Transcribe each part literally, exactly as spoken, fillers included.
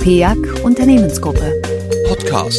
P E A C Unternehmensgruppe. Podcast.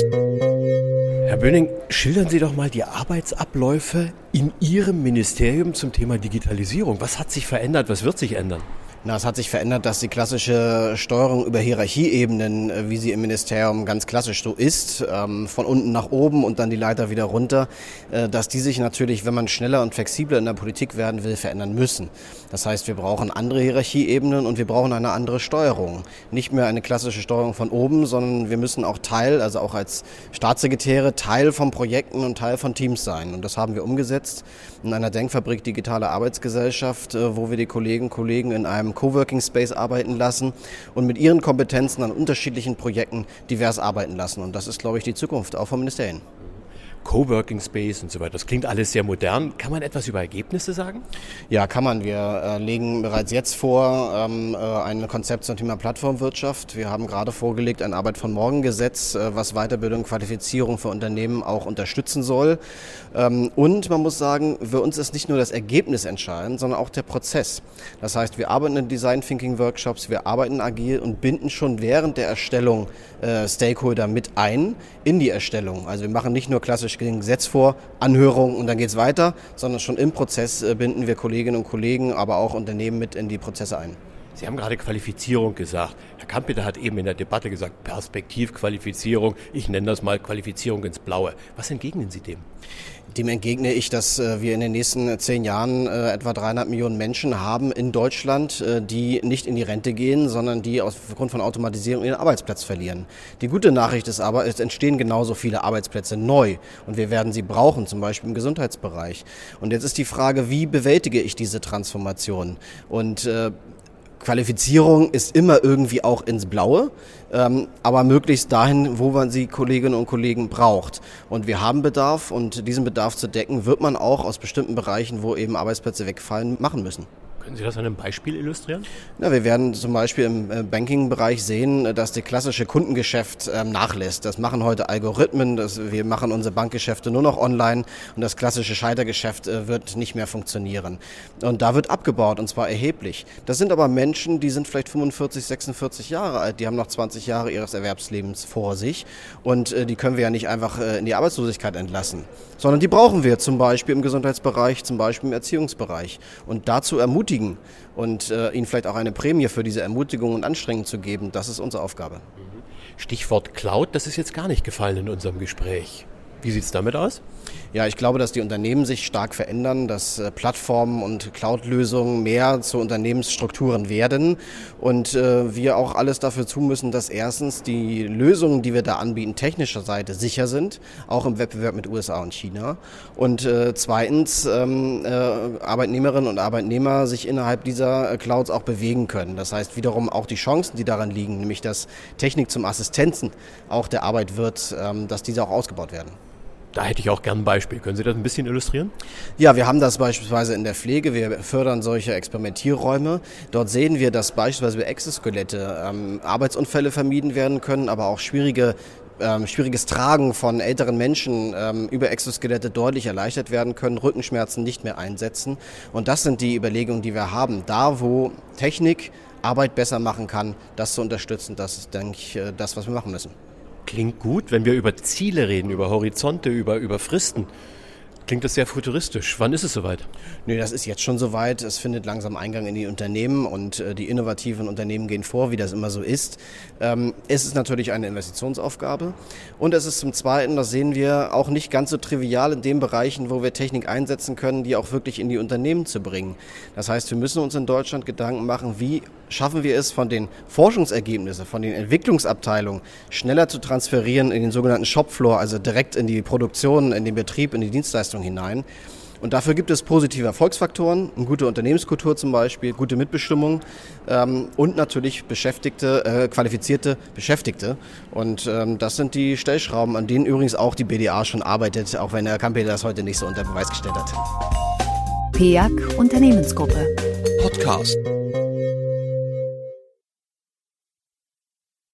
Herr Böning, schildern Sie doch mal die Arbeitsabläufe in Ihrem Ministerium zum Thema Digitalisierung. Was hat sich verändert? Was wird sich ändern? Na, es hat sich verändert, dass die klassische Steuerung über Hierarchieebenen, wie sie im Ministerium ganz klassisch so ist, von unten nach oben und dann die Leiter wieder runter, dass die sich natürlich, wenn man schneller und flexibler in der Politik werden will, verändern müssen. Das heißt, wir brauchen andere Hierarchieebenen und wir brauchen eine andere Steuerung. Nicht mehr eine klassische Steuerung von oben, sondern wir müssen auch Teil, also auch als Staatssekretäre, Teil von Projekten und Teil von Teams sein. Und das haben wir umgesetzt in einer Denkfabrik Digitale Arbeitsgesellschaft, wo wir die Kolleginnen und Kollegen in einem Coworking Space arbeiten lassen und mit ihren Kompetenzen an unterschiedlichen Projekten divers arbeiten lassen. Und das ist, glaube ich, die Zukunft auch vom Ministerium. Coworking Space und so weiter. Das klingt alles sehr modern. Kann man etwas über Ergebnisse sagen? Ja, kann man. Wir äh, legen bereits jetzt vor ähm, äh, ein Konzept zum Thema Plattformwirtschaft. Wir haben gerade vorgelegt ein Arbeit von morgen Gesetz, äh, was Weiterbildung und Qualifizierung für Unternehmen auch unterstützen soll. Ähm, und man muss sagen, für uns ist nicht nur das Ergebnis entscheidend, sondern auch der Prozess. Das heißt, wir arbeiten in Design Thinking Workshops, wir arbeiten agil und binden schon während der Erstellung äh, Stakeholder mit ein in die Erstellung. Also wir machen nicht nur klassisch ein Gesetz vor, Anhörung und dann geht's weiter, sondern schon im Prozess binden wir Kolleginnen und Kollegen, aber auch Unternehmen mit in die Prozesse ein. Sie haben gerade Qualifizierung gesagt. Herr Kampeter hat eben in der Debatte gesagt, Perspektivqualifizierung. Ich nenne das mal Qualifizierung ins Blaue. Was entgegnen Sie dem? Dem entgegne ich, dass wir in den nächsten zehn Jahren etwa dreihundert Millionen Menschen haben in Deutschland, die nicht in die Rente gehen, sondern die aufgrund von Automatisierung ihren Arbeitsplatz verlieren. Die gute Nachricht ist aber, es entstehen genauso viele Arbeitsplätze neu und wir werden sie brauchen, zum Beispiel im Gesundheitsbereich. Und jetzt ist die Frage, wie bewältige ich diese Transformation? Und äh, Qualifizierung ist immer irgendwie auch ins Blaue, ähm, aber möglichst dahin, wo man sie Kolleginnen und Kollegen braucht. Und wir haben Bedarf und diesen Bedarf zu decken, wird man auch aus bestimmten Bereichen, wo eben Arbeitsplätze wegfallen, machen müssen. Können Sie das an einem Beispiel illustrieren? Ja, wir werden zum Beispiel im Banking-Bereich sehen, dass das klassische Kundengeschäft ähm, nachlässt. Das machen heute Algorithmen, das, wir machen unsere Bankgeschäfte nur noch online und das klassische Scheitergeschäft äh, wird nicht mehr funktionieren. Und da wird abgebaut und zwar erheblich. Das sind aber Menschen, die sind vielleicht fünfundvierzig, sechsundvierzig Jahre alt, die haben noch zwanzig Jahre ihres Erwerbslebens vor sich und äh, die können wir ja nicht einfach äh, in die Arbeitslosigkeit entlassen, sondern die brauchen wir zum Beispiel im Gesundheitsbereich, zum Beispiel im Erziehungsbereich. Und dazu ermutigen und äh, ihnen vielleicht auch eine Prämie für diese Ermutigung und Anstrengung zu geben, das ist unsere Aufgabe. Stichwort Cloud, das ist jetzt gar nicht gefallen in unserem Gespräch. Wie sieht es damit aus? Ja, ich glaube, dass die Unternehmen sich stark verändern, dass äh, Plattformen und Cloud-Lösungen mehr zu Unternehmensstrukturen werden und äh, wir auch alles dafür tun müssen, dass erstens die Lösungen, die wir da anbieten, technischer Seite sicher sind, auch im Wettbewerb mit U S A und China und äh, zweitens ähm, äh, Arbeitnehmerinnen und Arbeitnehmer sich innerhalb dieser äh, Clouds auch bewegen können. Das heißt wiederum auch die Chancen, die daran liegen, nämlich dass Technik zum Assistenzen auch der Arbeit wird, ähm, dass diese auch ausgebaut werden. Da hätte ich auch gern ein Beispiel. Können Sie das ein bisschen illustrieren? Ja, wir haben das beispielsweise in der Pflege. Wir fördern solche Experimentierräume. Dort sehen wir, dass beispielsweise bei Exoskelette ähm, Arbeitsunfälle vermieden werden können, aber auch schwierige Ähm, schwieriges Tragen von älteren Menschen ähm, über Exoskelette deutlich erleichtert werden können, Rückenschmerzen nicht mehr einsetzen. Und das sind die Überlegungen, die wir haben. Da, wo Technik Arbeit besser machen kann, das zu unterstützen, das ist, denke ich, das, was wir machen müssen. Klingt gut, wenn wir über Ziele reden, über Horizonte, über, über Fristen. Klingt das sehr futuristisch. Wann ist es soweit? Nee, das ist jetzt schon soweit. Es findet langsam Eingang in die Unternehmen und äh, die innovativen Unternehmen gehen vor, wie das immer so ist. Ähm, es ist natürlich eine Investitionsaufgabe und es ist zum Zweiten, das sehen wir, auch nicht ganz so trivial in den Bereichen, wo wir Technik einsetzen können, die auch wirklich in die Unternehmen zu bringen. Das heißt, wir müssen uns in Deutschland Gedanken machen, wie schaffen wir es, von den Forschungsergebnissen, von den Entwicklungsabteilungen schneller zu transferieren in den sogenannten Shopfloor, also direkt in die Produktion, in den Betrieb, in die Dienstleistung hinein. Und dafür gibt es positive Erfolgsfaktoren, eine gute Unternehmenskultur zum Beispiel, gute Mitbestimmung ähm, und natürlich Beschäftigte, äh, qualifizierte Beschäftigte. Und ähm, das sind die Stellschrauben, an denen übrigens auch die B D A schon arbeitet, auch wenn Herr Kampeter das heute nicht so unter Beweis gestellt hat. P E A C Unternehmensgruppe. Podcast.